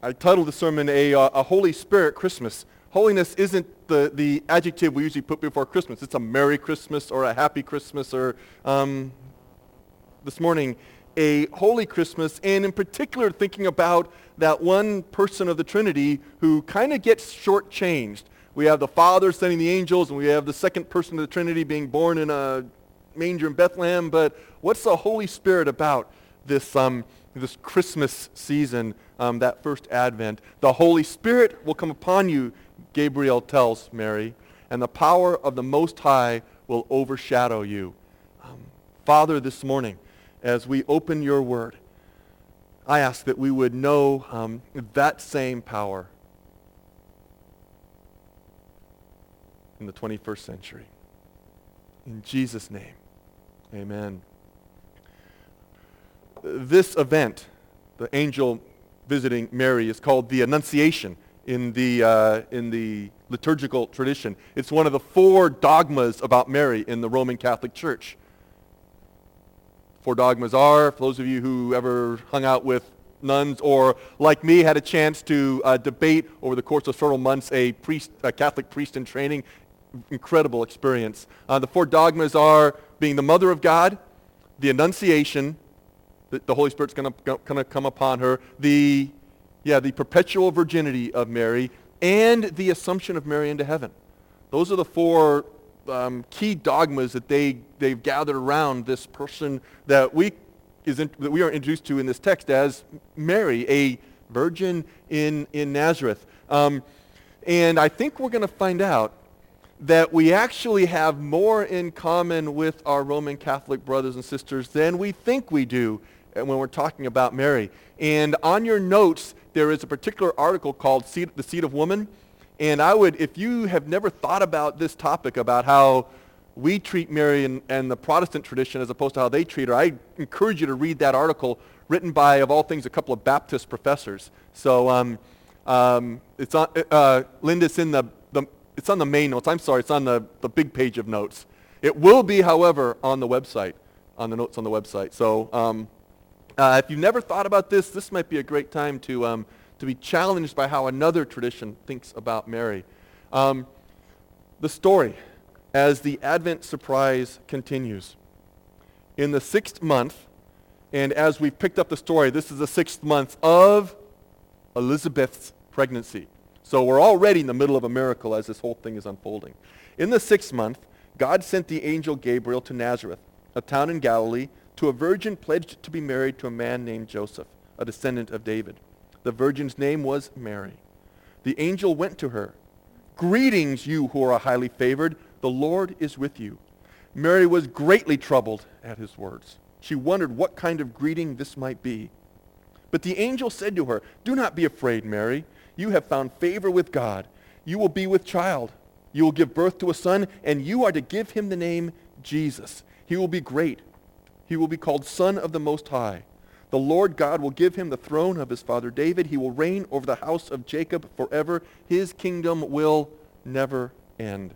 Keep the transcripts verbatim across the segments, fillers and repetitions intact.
I titled the sermon a, uh, a Holy Spirit Christmas. Holiness isn't the, the adjective we usually put before Christmas. It's a Merry Christmas or a Happy Christmas or um, this morning, a Holy Christmas, and in particular thinking about that one person of the Trinity who kind of gets shortchanged. We have the Father sending the angels, and we have the second person of the Trinity being born in a manger in Bethlehem, but what's the Holy Spirit about this um, this Christmas season, um, that first Advent? The Holy Spirit will come upon you, Gabriel tells Mary, and the power of the Most High will overshadow you. Um, Father, this morning, as we open your word, I ask that we would know um, that same power in the twenty-first century. In Jesus' name, amen. This event, the angel visiting Mary, is called the Annunciation in the uh, in the liturgical tradition. It's one of the four dogmas about Mary in the Roman Catholic Church. Four dogmas are, for those of you who ever hung out with nuns or, like me, had a chance to uh, debate over the course of several months a priest, a Catholic priest in training, incredible experience. Uh, the four dogmas are being the mother of God, the Annunciation, the, the Holy Spirit's going to come upon her, the yeah, the perpetual virginity of Mary, and the Assumption of Mary into heaven. Those are the four um, key dogmas that they they've gathered around this person that we is in, that we are introduced to in this text as Mary, a virgin in in Nazareth. Um, and I think we're going to find out that we actually have more in common with our Roman Catholic brothers and sisters than we think we do when we're talking about Mary. And on your notes, there is a particular article called Seed, The Seed of Woman. And I would, if you have never thought about this topic, about how we treat Mary and, and the Protestant tradition as opposed to how they treat her, I encourage you to read that article written by, of all things, a couple of Baptist professors. So um, um, it's on, uh, Linda's in the, the It's on the main notes. I'm sorry, it's on the, the big page of notes. It will be, however, on the website, on the notes on the website. So um, uh, if you've never thought about this, this might be a great time to um, to be challenged by how another tradition thinks about Mary. Um, the story, as the Advent surprise continues. In the sixth month, and as we've picked up the story, this is the sixth month of Elizabeth's pregnancy. So we're already in the middle of a miracle as this whole thing is unfolding. In the sixth month, God sent the angel Gabriel to Nazareth, a town in Galilee, to a virgin pledged to be married to a man named Joseph, a descendant of David. The virgin's name was Mary. The angel went to her. "Greetings, you who are highly favored. The Lord is with you." Mary was greatly troubled at his words. She wondered what kind of greeting this might be. But the angel said to her, "Do not be afraid, Mary. You have found favor with God. You will be with child. You will give birth to a son, and you are to give him the name Jesus. He will be great. He will be called Son of the Most High. The Lord God will give him the throne of his father David. He will reign over the house of Jacob forever. His kingdom will never end."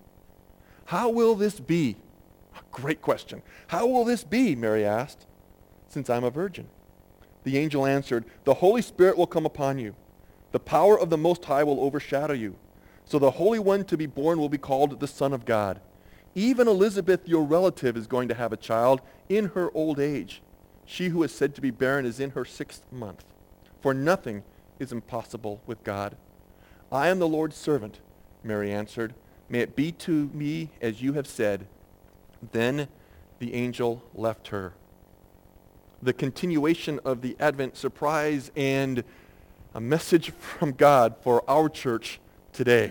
How will this be? Great question. How will this be, Mary asked, "since I'm a virgin?" The angel answered, "The Holy Spirit will come upon you. The power of the Most High will overshadow you. So the Holy One to be born will be called the Son of God. Even Elizabeth, your relative, is going to have a child in her old age. She who is said to be barren is in her sixth month. For nothing is impossible with God." "I am the Lord's servant," Mary answered. "May it be to me as you have said." Then the angel left her. The continuation of the Advent surprise and a message from God for our church today.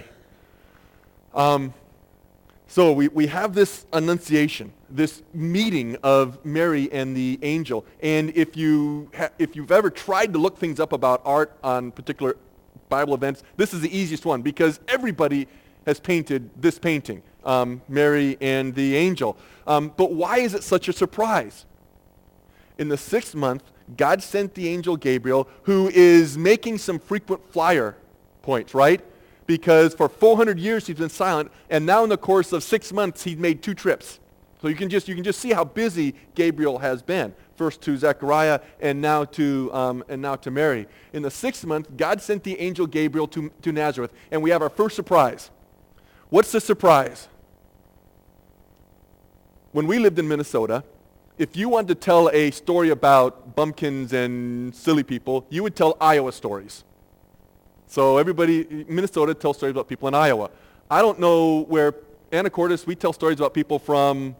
Um, so we, we have this annunciation, this meeting of Mary and the angel. And if, you ha- if you've ever tried to look things up about art on particular Bible events, this is the easiest one because everybody has painted this painting, um, Mary and the angel. Um, but why is it such a surprise? In the sixth month, God sent the angel Gabriel, who is making some frequent flyer points, right? Because for four hundred years he's been silent, and now in the course of six months he's made two trips. So you can just you can just see how busy Gabriel has been. First to Zechariah, and now to um, and now to Mary. In the sixth month, God sent the angel Gabriel to, to Nazareth, and we have our first surprise. What's the surprise? When we lived in Minnesota, if you wanted to tell a story about bumpkins and silly people, you would tell Iowa stories. So everybody, Minnesota tells stories about people in Iowa. I don't know where Anacortes, we tell stories about people from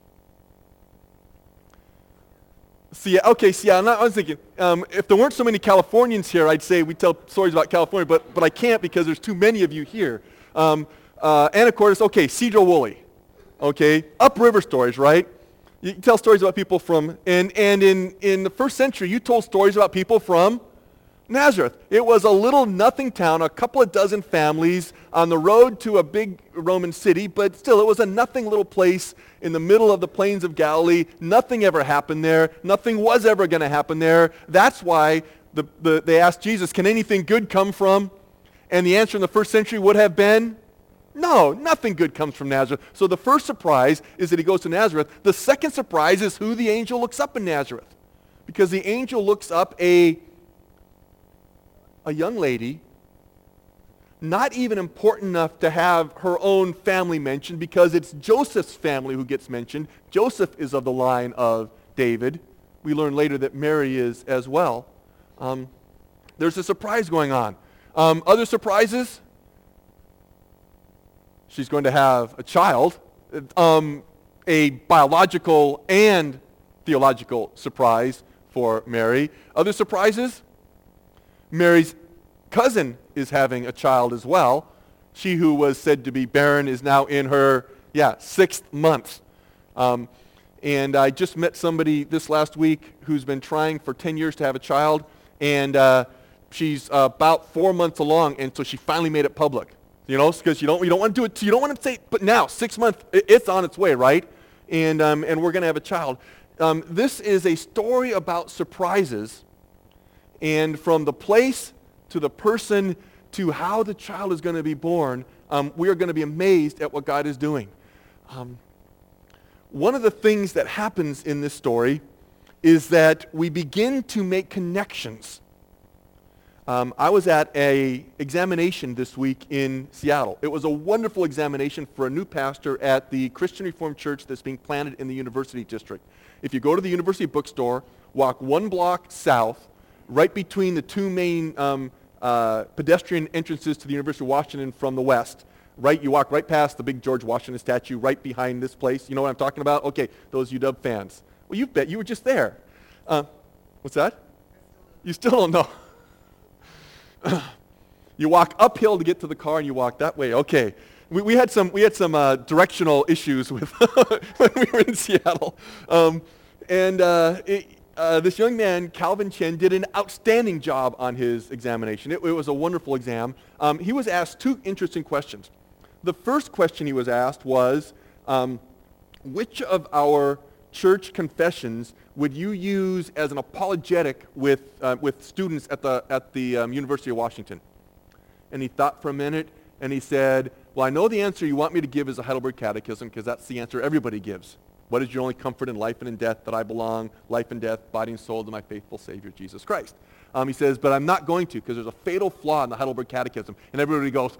See, okay, see, I'm not, I was thinking, um, if there weren't so many Californians here, I'd say we tell stories about California, but, but I can't because there's too many of you here. Um, uh, Anacortes, okay, Cedro Woolley, okay, upriver stories, right? You tell stories about people from, and, and in, in the first century, you told stories about people from Nazareth. It was a little nothing town, a couple of dozen families on the road to a big Roman city, but still it was a nothing little place in the middle of the plains of Galilee. Nothing ever happened there. Nothing was ever going to happen there. That's why the, the, they asked Jesus, can anything good come from? And the answer in the first century would have been, no, nothing good comes from Nazareth. So the first surprise is that he goes to Nazareth. The second surprise is who the angel looks up in Nazareth. Because the angel looks up a a young lady, not even important enough to have her own family mentioned because it's Joseph's family who gets mentioned. Joseph is of the line of David. We learn later that Mary is as well. Um, there's a surprise going on. Um, other surprises? She's going to have a child, um, a biological and theological surprise for Mary. Other surprises? Mary's cousin is having a child as well. She who was said to be barren is now in her, yeah, sixth month. Um, and I just met somebody this last week who's been trying for ten years to have a child, and uh, she's uh, about four months along, and so she finally made it public. You know, because you don't you don't want to do it. You don't want to say, but now six months, it, it's on its way, right? And um, and we're going to have a child. Um, this is a story about surprises. And from the place to the person to how the child is going to be born, um, we are going to be amazed at what God is doing. Um, one of the things that happens in this story is that we begin to make connections. Um, I was at a examination this week in Seattle. It was a wonderful examination for a new pastor at the Christian Reformed Church that's being planted in the University District. If you go to the University Bookstore, walk one block south, right between the two main um, uh, pedestrian entrances to the University of Washington from the west. Right, you walk right past the big George Washington statue right behind this place. You know what I'm talking about? Okay, those U W fans. Well, you bet. You were just there. Uh, what's that? You still don't know. You walk uphill to get to the car, and you walk that way. Okay. We, we had some we had some uh, directional issues with when we were in Seattle, um, and uh, it, Uh, this young man, Calvin Chen, did an outstanding job on his examination. It, it was a wonderful exam. Um, he was asked two interesting questions. The first question he was asked was, um, which of our church confessions would you use as an apologetic with uh, with students at the at the um, University of Washington? And he thought for a minute, and he said, well, I know the answer you want me to give is a Heidelberg Catechism, because that's the answer everybody gives. What is your only comfort in life and in death? That I belong, life and death, body and soul, to my faithful Savior, Jesus Christ. Um, he says, but I'm not going to, because there's a fatal flaw in the Heidelberg Catechism. And everybody goes,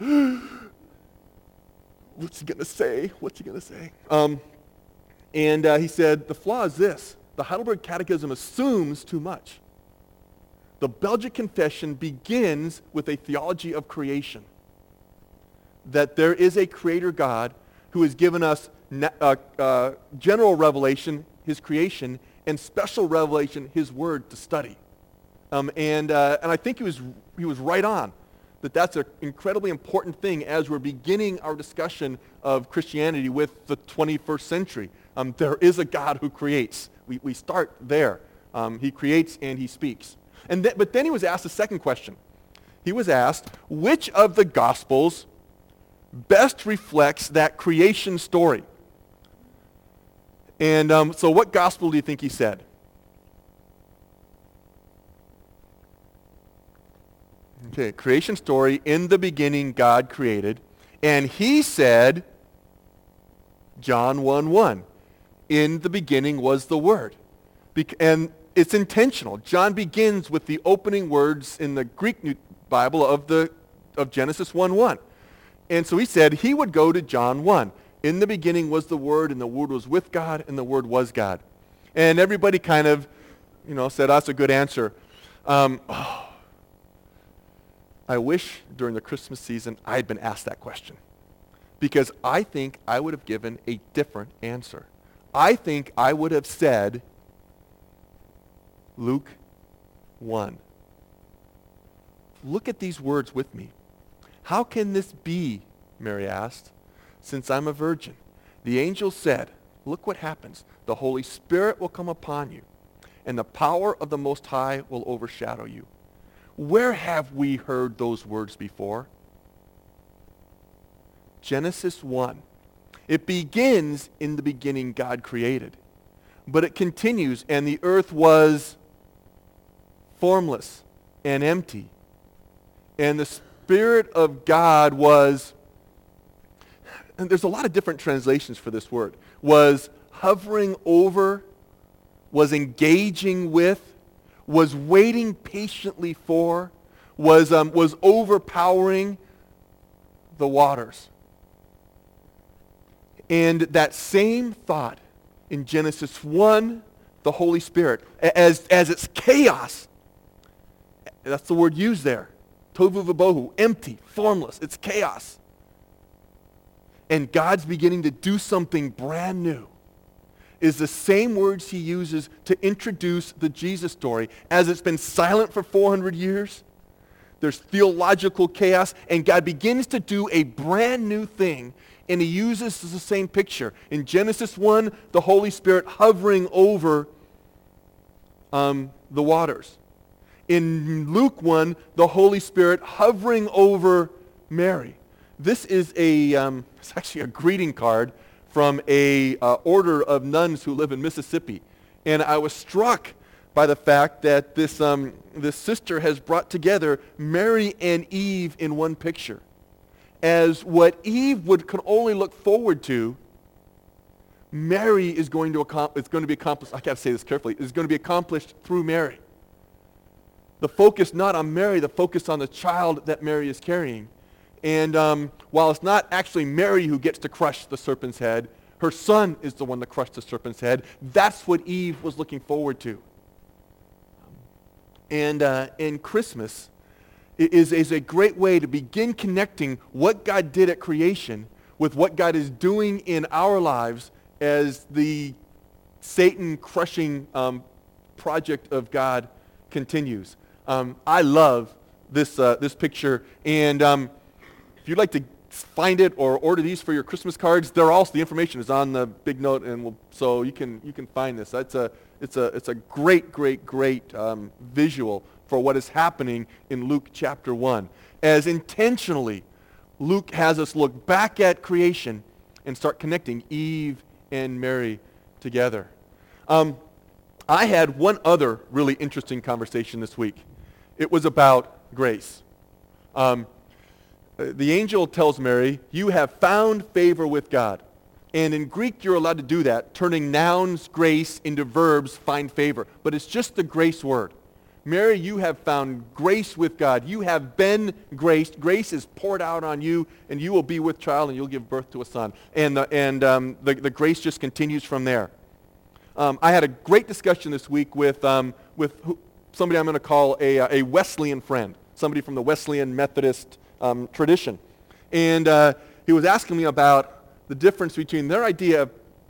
what's he going to say? What's he going to say? Um, and uh, he said, the flaw is this. The Heidelberg Catechism assumes too much. The Belgic Confession begins with a theology of creation. That there is a creator God who has given us Uh, uh, general revelation, his creation, and special revelation, his word, to study. Um, and uh, and I think he was he was right on that that's an incredibly important thing as we're beginning our discussion of Christianity with the twenty-first century. Um, there is a God who creates. We we start there. Um, he creates and he speaks. And th- but then he was asked a second question. He was asked, which of the Gospels best reflects that creation story? And um, so what gospel do you think he said? Okay, creation story, in the beginning God created. And he said, John one one. in the beginning was the Word. Bec- and it's intentional. John begins with the opening words in the Greek New Bible of the of Genesis one one. And so he said he would go to John one. In the beginning was the Word, and the Word was with God, and the Word was God. And everybody kind of, you know, said, that's a good answer. Um, oh, I wish during the Christmas season I had been asked that question, because I think I would have given a different answer. I think I would have said Luke one. Look at these words with me. How can this be, Mary asked, since I'm a virgin? The angel said, look what happens. The Holy Spirit will come upon you, and the power of the Most High will overshadow you. Where have we heard those words before? Genesis one. It begins, in the beginning God created. But it continues, and the earth was formless and empty. And the Spirit of God was, and there's a lot of different translations for this word, was hovering over, was engaging with, was waiting patiently for, was, um, was overpowering the waters. And that same thought in Genesis one, the Holy Spirit, as, as it's chaos, that's the word used there, tohu vabohu, empty, formless, it's chaos. And God's beginning to do something brand new, is the same words he uses to introduce the Jesus story. As it's been silent for four hundred years, there's theological chaos, and God begins to do a brand new thing, and he uses the same picture. In Genesis one, the Holy Spirit hovering over um, the waters. In Luke one, the Holy Spirit hovering over Mary. This is a, um, it's actually a greeting card from a uh, order of nuns who live in Mississippi. And I was struck by the fact that this, um, this sister has brought together Mary and Eve in one picture. As what Eve would could only look forward to, Mary is going to accomplish, it's going to be accomplished, I got to say this carefully, is going to be accomplished through Mary. The focus not on Mary, the focus on the child that Mary is carrying. And um, while it's not actually Mary who gets to crush the serpent's head, her son is the one that crushed the serpent's head. That's what Eve was looking forward to. And uh, in Christmas is, is a great way to begin connecting what God did at creation with what God is doing in our lives as the Satan-crushing um, project of God continues. Um, I love this uh, this picture, and um, if you'd like to find it or order these for your Christmas cards, they're also, the information is on the big note, and we'll, so you can you can find this. It's a it's a it's a great great great um, visual for what is happening in Luke chapter one, as intentionally Luke has us look back at creation and start connecting Eve and Mary together. Um, I had one other really interesting conversation this week. It was about grace. Um, the angel tells Mary, you have found favor with God. And in Greek, you're allowed to do that, turning nouns, grace, into verbs, find favor. But it's just the grace word. Mary, you have found grace with God. You have been graced. Grace is poured out on you, and you will be with child, and you'll give birth to a son. And the, and um, the, the grace just continues from there. Um, I had a great discussion this week with um, with who, somebody I'm going to call a, a Wesleyan friend, somebody from the Wesleyan Methodist um, tradition. And uh, he was asking me about the difference between their idea of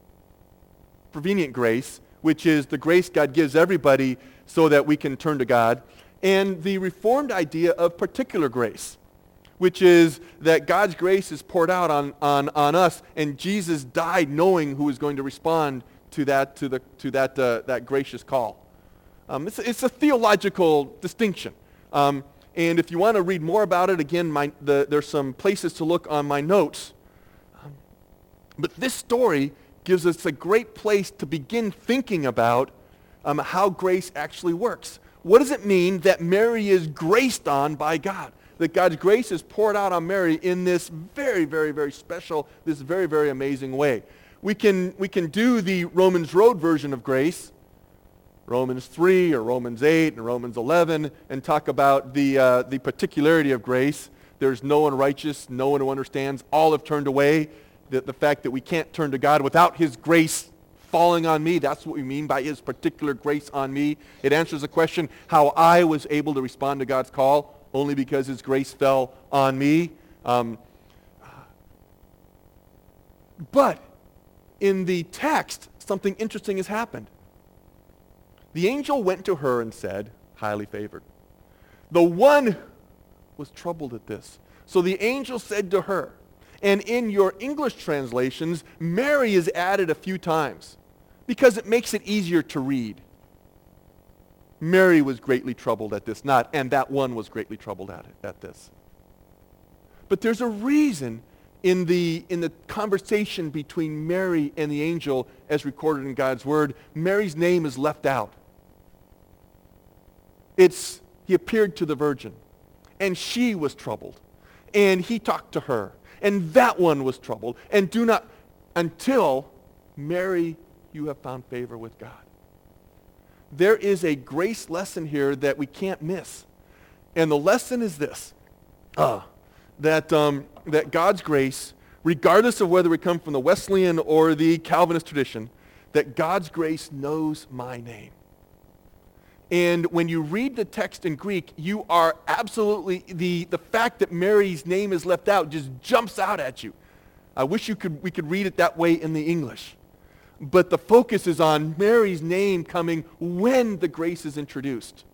prevenient grace, which is the grace God gives everybody so that we can turn to God, and the Reformed idea of particular grace, which is that God's grace is poured out on, on, on us, and Jesus died knowing who was going to respond to that to the to that uh, that gracious call. Um, it's, it's a theological distinction, um, and if you want to read more about it, again, my, the, there's some places to look on my notes. Um, but this story gives us a great place to begin thinking about um, how grace actually works. What does it mean that Mary is graced on by God? That God's grace is poured out on Mary in this very, very, very special, this very, very amazing way. we can, we can do the Romans Road version of grace, Romans three or Romans eight and Romans eleven, and talk about the, uh, the particularity of grace. There's no one righteous, no one who understands. All have turned away. The, the fact that we can't turn to God without his grace falling on me, that's what we mean by his particular grace on me. It answers the question how I was able to respond to God's call only because his grace fell on me. Um, but in the text, something interesting has happened. The angel went to her and said, highly favored. The one was troubled at this. So the angel said to her, and in your English translations, Mary is added a few times because it makes it easier to read. Mary was greatly troubled at this, not, and that one was greatly troubled at it, at this. But there's a reason in the, in the conversation between Mary and the angel as recorded in God's word, Mary's name is left out. It's, he appeared to the virgin, and she was troubled, and he talked to her, and that one was troubled, and do not, until Mary, you have found favor with God. There is a grace lesson here that we can't miss, and the lesson is this, uh, that, um, that God's grace, regardless of whether we come from the Wesleyan or the Calvinist tradition, that God's grace knows my name. And when you read the text in Greek, you are absolutely, the, the fact that Mary's name is left out just jumps out at you. I wish you could, we could read it that way in the English. But the focus is on Mary's name coming when the grace is introduced.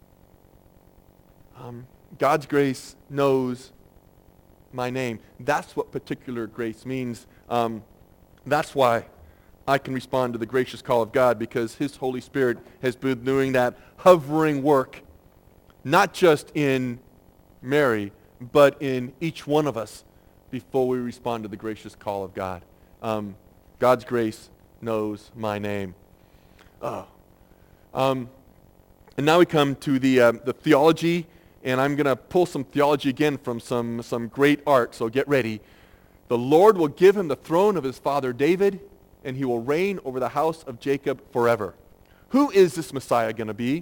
Um, God's grace knows my name. That's what particular grace means. Um, that's why I can respond to the gracious call of God, because his Holy Spirit has been doing that hovering work, not just in Mary, but in each one of us before we respond to the gracious call of God. Um, God's grace knows my name. Oh. Um, and now we come to the, uh, the theology, and I'm going to pull some theology again from some, some great art, so get ready. The Lord will give him the throne of his father David, and he will reign over the house of Jacob forever. Who is this Messiah going to be?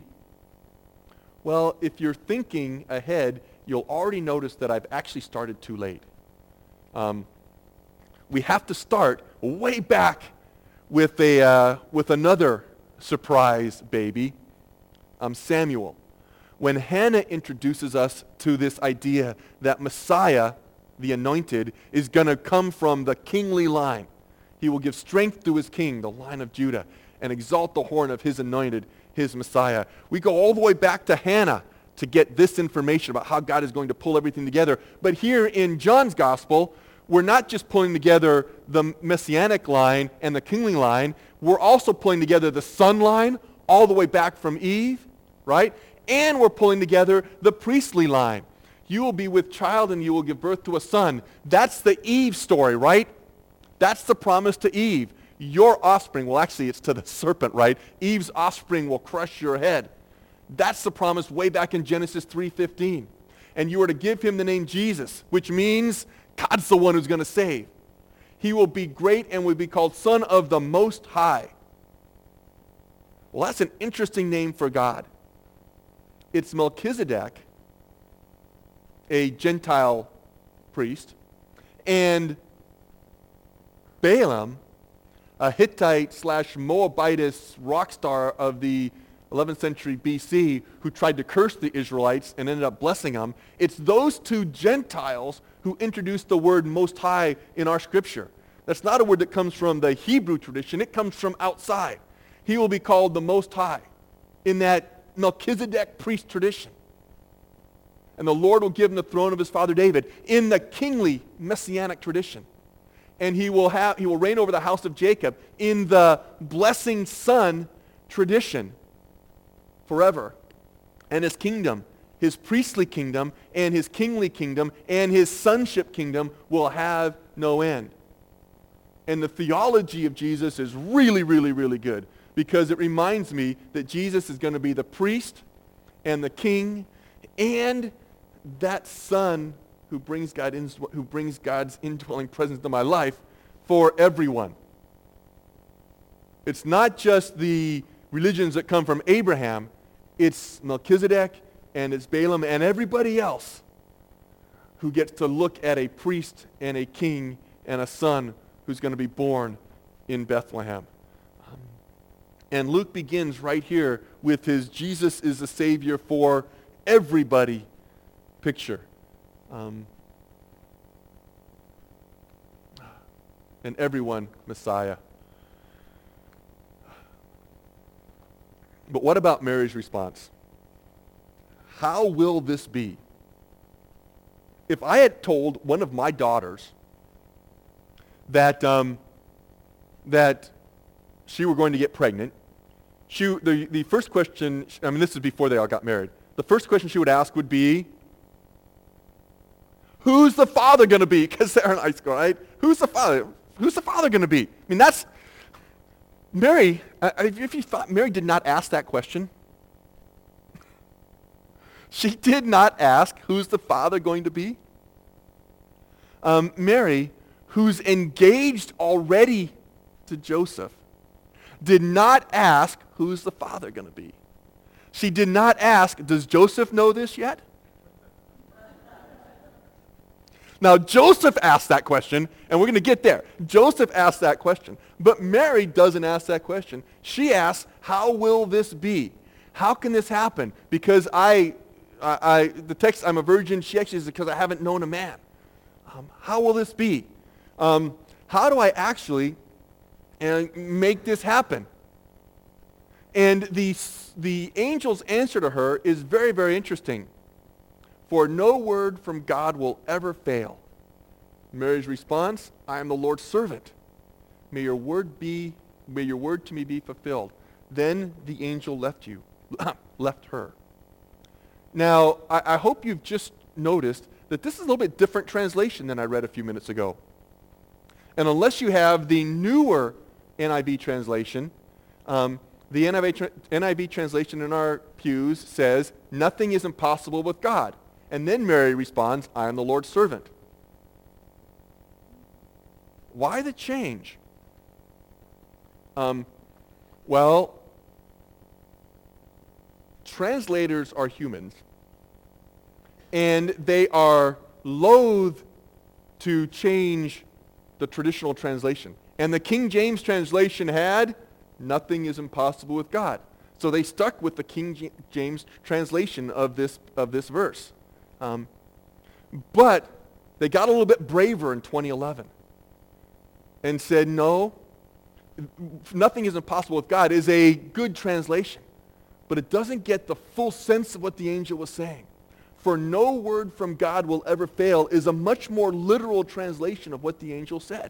Well, if you're thinking ahead, you'll already notice that I've actually started too late. Um, we have to start way back with a uh, with another surprise baby, um, Samuel. When Hannah introduces us to this idea that Messiah, the anointed, is going to come from the kingly line. He will give strength to his king, the line of Judah, and exalt the horn of his anointed, his Messiah. We go all the way back to Hannah to get this information about how God is going to pull everything together. But here in John's gospel, we're not just pulling together the messianic line and the kingly line. We're also pulling together the son line all the way back from Eve, right? And we're pulling together the priestly line. You will be with child and you will give birth to a son. That's the Eve story, right? That's the promise to Eve. Your offspring, well actually it's to the serpent, right? Eve's offspring will crush your head. That's the promise way back in Genesis three fifteen. And you are to give him the name Jesus, which means God's the one who's going to save. He will be great and will be called Son of the Most High. Well, that's an interesting name for God. It's Melchizedek, a Gentile priest, and Balaam, a Hittite slash Moabitess rock star of the eleventh century B C who tried to curse the Israelites and ended up blessing them. It's those two Gentiles who introduced the word Most High in our scripture. That's not a word that comes from the Hebrew tradition. It comes from outside. He will be called the Most High in that Melchizedek priest tradition. And the Lord will give him the throne of his father David in the kingly messianic tradition. And he will have he will reign over the house of Jacob in the blessing son tradition forever. And his kingdom, his priestly kingdom and his kingly kingdom and his sonship kingdom will have no end. And the theology of Jesus is really, really, really good, because it reminds me that Jesus is going to be the priest and the king and that son who brings God in, who brings God's indwelling presence to my life for everyone. It's not just the religions that come from Abraham. It's Melchizedek and it's Balaam and everybody else who gets to look at a priest and a king and a son who's going to be born in Bethlehem. Um, and Luke begins right here with his Jesus is the Savior for everybody picture. Um, and everyone Messiah. But what about Mary's response? How will this be? If I had told one of my daughters that um, that she were going to get pregnant, she the, the first question, I mean this is before they all got married, the first question she would ask would be, who's the father going to be? Because they're in high school, right? Who's the father? Who's the father going to be? I mean that's, Mary, if you thought Mary did not ask that question, she did not ask, who's the father going to be? Um, Mary, who's engaged already to Joseph, did not ask, who's the father going to be? She did not ask, does Joseph know this yet? Now, Joseph asked that question, and we're going to get there. Joseph asked that question, but Mary doesn't ask that question. She asks, how will this be? How can this happen? Because I... I, I, the text, I'm a virgin, she actually says, because I haven't known a man. Um, how will this be? Um, how do I actually uh, make this happen? And the, the angel's answer to her is very, very interesting. For no word from God will ever fail. Mary's response, I am the Lord's servant. May your word be, may your word to me be fulfilled. Then the angel left you, left her. Now, I, I hope you've just noticed that this is a little bit different translation than I read a few minutes ago. And unless you have the newer N I V translation, um, the N I V, tra- N I V translation in our pews says, nothing is impossible with God. And then Mary responds, I am the Lord's servant. Why the change? Um, well, translators are humans, and they are loath to change the traditional translation. And the King James translation had, nothing is impossible with God. So they stuck with the King J- James translation of this, of this verse. Um, but they got a little bit braver in twenty eleven and said, no, nothing is impossible with God is a good translation. But it doesn't get the full sense of what the angel was saying. For no word from God will ever fail is a much more literal translation of what the angel said.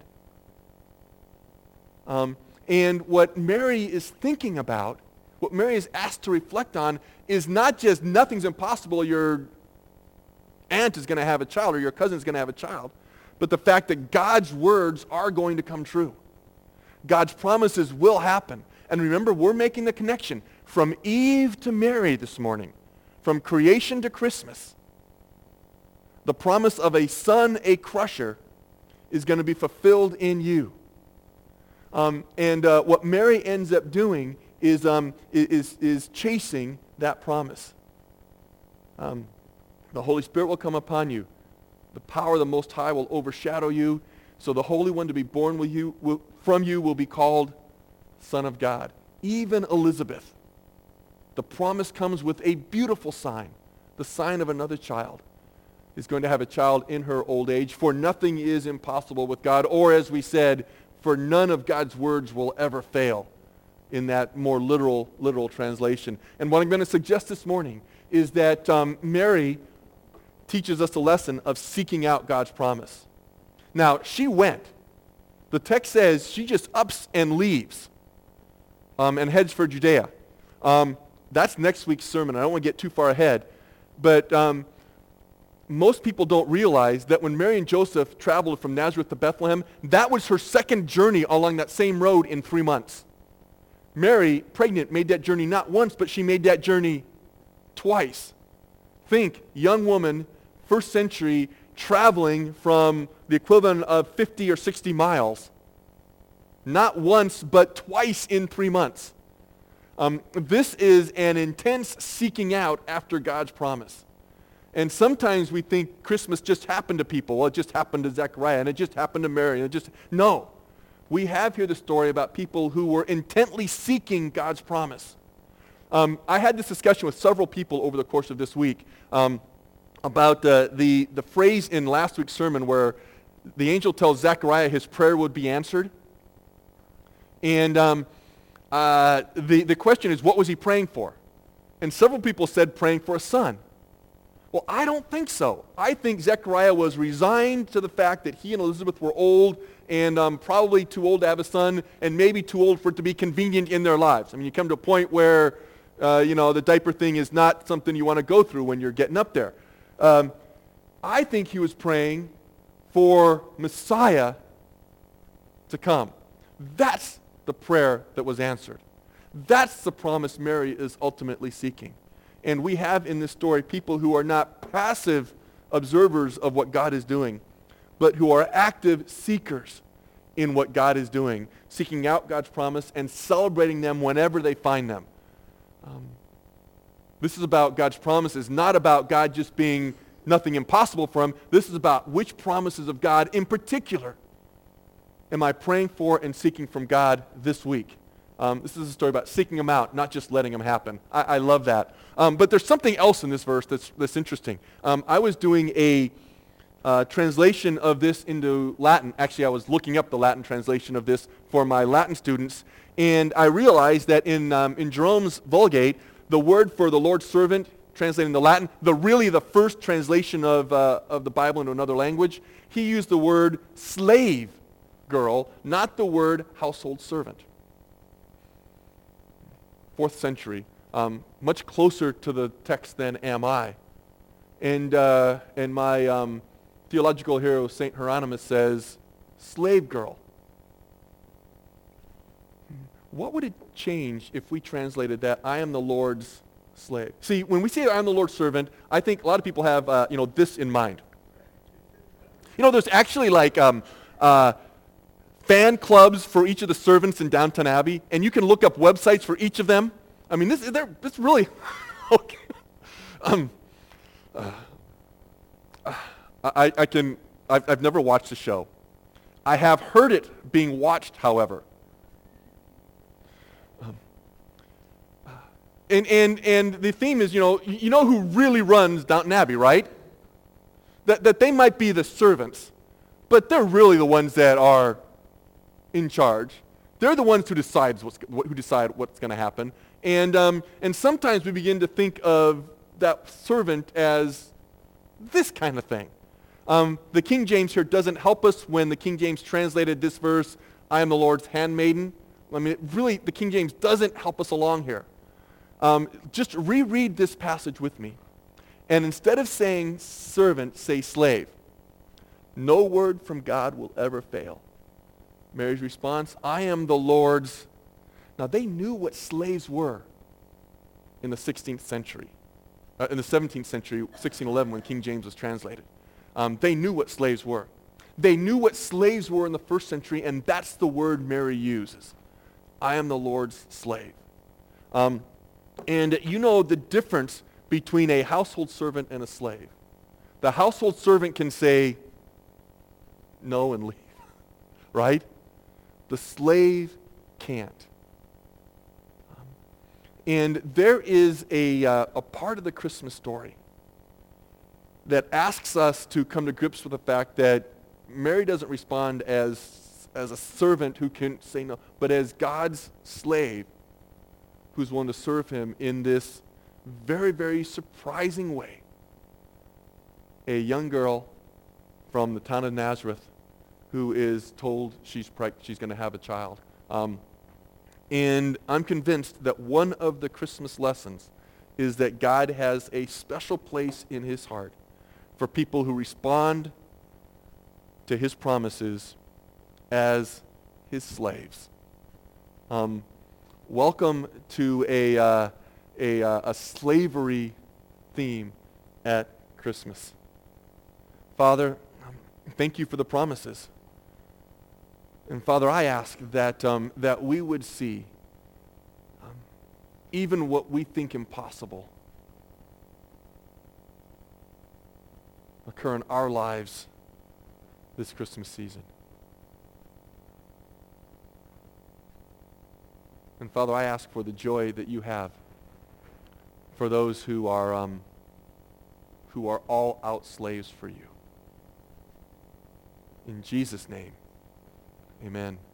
Um, and what Mary is thinking about, what Mary is asked to reflect on, is not just nothing's impossible, your aunt is going to have a child or your cousin is going to have a child, but the fact that God's words are going to come true. God's promises will happen. And remember, we're making the connection from Eve to Mary this morning, from creation to Christmas. The promise of a son, a crusher, is going to be fulfilled in you. Um, and uh, what Mary ends up doing is, um, is, is chasing that promise. Um, the Holy Spirit will come upon you. The power of the Most High will overshadow you. So the Holy One to be born with you, will, from you will be called Son of God. Even Elizabeth, the promise comes with a beautiful sign, the sign of another child. Is going to have a child in her old age, for nothing is impossible with God, or as we said, for none of God's words will ever fail, in that more literal, literal translation. And what I'm going to suggest this morning is that um, Mary teaches us a lesson of seeking out God's promise. Now, she went. The text says she just ups and leaves um, and heads for Judea. Um, that's next week's sermon. I don't want to get too far ahead. But um, most people don't realize that when Mary and Joseph traveled from Nazareth to Bethlehem, that was her second journey along that same road in three months. Mary, pregnant, made that journey not once, but she made that journey twice. Think, young woman, first century, traveling from the equivalent of fifty or sixty miles Not once, but twice in three months. Um, this is an intense seeking out after God's promise. And sometimes we think Christmas just happened to people. Well, it just happened to Zechariah, and it just happened to Mary. And it just No. We have here the story about people who were intently seeking God's promise. Um, I had this discussion with several people over the course of this week um, about uh, the, the phrase in last week's sermon where the angel tells Zechariah his prayer would be answered. And um, uh, the, the question is, what was he praying for? And several people said praying for a son. Well, I don't think so. I think Zechariah was resigned to the fact that he and Elizabeth were old and um, probably too old to have a son and maybe too old for it to be convenient in their lives. I mean, you come to a point where, uh, you know, the diaper thing is not something you want to go through when you're getting up there. Um, I think he was praying for Messiah to come. That's the prayer that was answered. That's the promise Mary is ultimately seeking. And we have in this story people who are not passive observers of what God is doing, but who are active seekers in what God is doing, seeking out God's promise and celebrating them whenever they find them. Um, this is about God's promises, not about God just being nothing impossible for him. This is about which promises of God in particular am I praying for and seeking from God this week. Um, this is a story about seeking them out, not just letting them happen. I, I love that. Um, but there's something else in this verse that's, that's interesting. Um, I was doing a uh, translation of this into Latin. Actually, I was looking up the Latin translation of this for my Latin students, and I realized that in, um, in Jerome's Vulgate, the word for the Lord's servant, translated into Latin, the really the first translation of, uh, of the Bible into another language, he used the word slave girl, not the word household servant. Fourth century, um, much closer to the text than am I. And, uh, and my um, theological hero, Saint Hieronymus, says, slave girl. What would it change if we translated that, I am the Lord's slave? See, when we say I am the Lord's servant, I think a lot of people have, uh, you know, this in mind. You know, there's actually like um, uh, fan clubs for each of the servants in Downton Abbey, and you can look up websites for each of them. I mean, this is this really okay. Um, uh, I, I can. I've, I've never watched the show. I have heard it being watched, however. Um, and and and the theme is, you know, you know who really runs Downton Abbey, right? That that they might be the servants, but they're really the ones that are in charge. They're the ones who decides what's who decide what's going to happen, and um, and sometimes we begin to think of that servant as this kind of thing. Um, the King James here doesn't help us when the King James translated this verse, "I am the Lord's handmaiden." I mean, it really, the King James doesn't help us along here. Um, just reread this passage with me, and instead of saying servant, say slave. No word from God will ever fail. Mary's response, I am the Lord's. Now, they knew what slaves were in the sixteenth century, uh, in the seventeenth century, sixteen eleven, when King James was translated. Um, they knew what slaves were. They knew what slaves were in the first century, and that's the word Mary uses. I am the Lord's slave. Um, and you know the difference between a household servant and a slave. The household servant can say no and leave, right? The slave can't. Um, and there is a, uh, a part of the Christmas story that asks us to come to grips with the fact that Mary doesn't respond as, as a servant who can say no, but as God's slave who's willing to serve him in this very, very surprising way. A young girl from the town of Nazareth who is told she's preg- she's going to have a child. Um, and I'm convinced that one of the Christmas lessons is that God has a special place in his heart for people who respond to his promises as his slaves. Um, welcome to a, uh, a, uh, a slavery theme at Christmas. Father, thank you for the promises. And Father, I ask that, um, that we would see um, even what we think impossible occur in our lives this Christmas season. And Father, I ask for the joy that you have for those who are um, who are all out slaves for you. In Jesus' name, amen.